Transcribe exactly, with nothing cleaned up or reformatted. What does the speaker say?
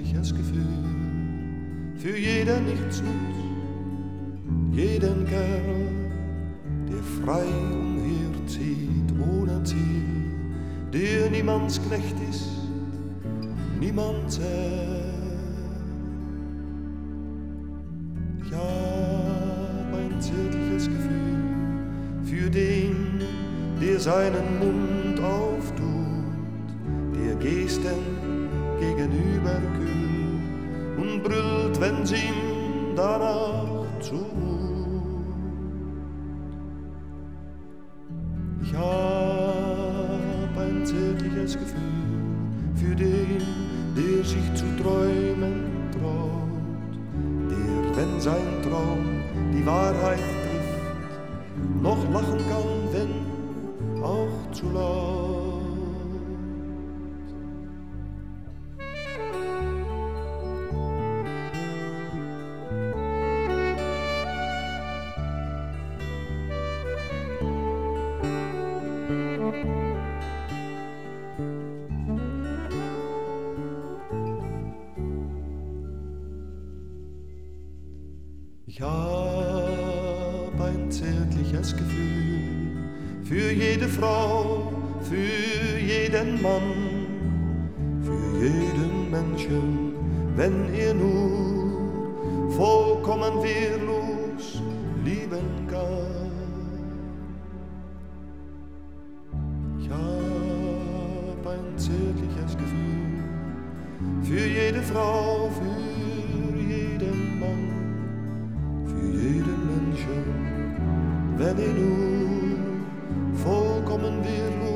zärtliches Gefühl für jeden Nichtsnutz, jeden Kerl, der frei umherzieht ohne Ziel, der niemands Knecht ist, niemands Herr. Ich hab ein zärtliches Gefühl für den, der seinen Mund auftut, der Gesten gegenüber kühl und brüllt, wenn's ihm danach zumut. Ich hab ein zärtliches Gefühl für den, der sich zu träumen traut, der, wenn sein Traum die Wahrheit trifft, noch lachen kann, wenn auch zu laut. Ich hab ein zärtliches Gefühl für jede Frau, für jeden Mann, für jeden Menschen, wenn er nur vollkommen wehrlos lieben kann. Ich hab ein zärtliches Gefühl für jede Frau, für jeden Mann, für jeden Menschen, wenn er nur vollkommen wehrlos